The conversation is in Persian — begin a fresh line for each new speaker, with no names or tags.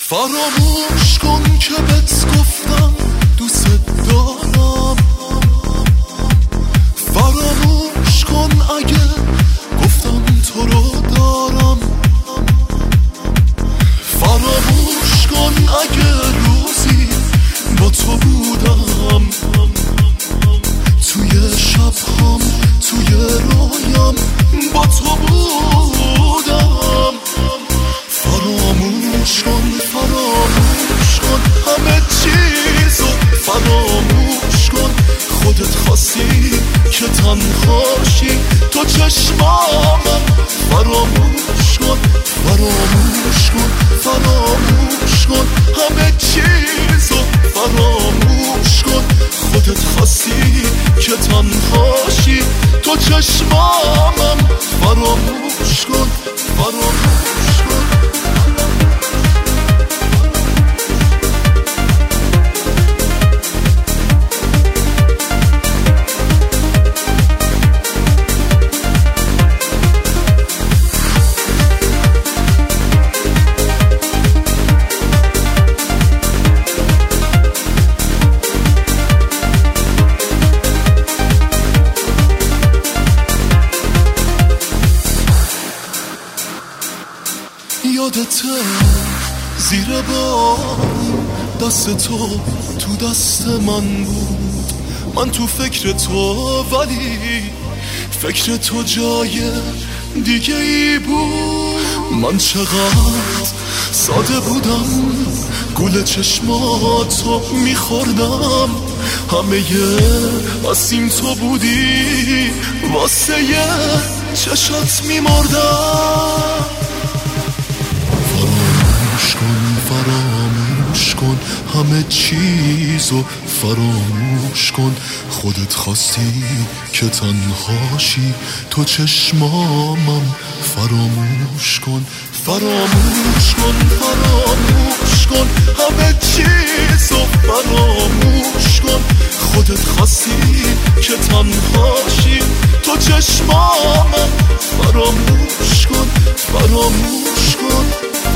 فراموش کن که بهت گفتم دوست دارم. فراموش کن اگه گفتم تو رو دارم. فراموش کن اگه روزی با تو بودم، توی شبهام توی رویام با تو بودم. فراموش کن فراموش کن همه چیزو، فراموش کن خودت خواستی که تنهاشی تو چشمامم. فراموش کن فراموش کن فراموش کن همه چیزو، فراموش کن خودت خواستی که تنهاشی تو چشمامم. فراموش کن فراموش کن. یادته زیر بارون دست تو دست من بود، من تو فکر تو ولی فکر تو جای دیگه ای بود. من چقدر ساده بودم، گل چشماتو میخوردم، همه آسیم تو بودی، واسه چشات میمردم. فراموش کن همه چیزو، فراموش کن خودت خواستی که تنهاشی تو چشمامم. فراموش کن فراموش کن فراموش کن همه چیزو، فراموش کن خودت خواستی که تنهاشی تو چشمامم. فراموش کن فراموش کن.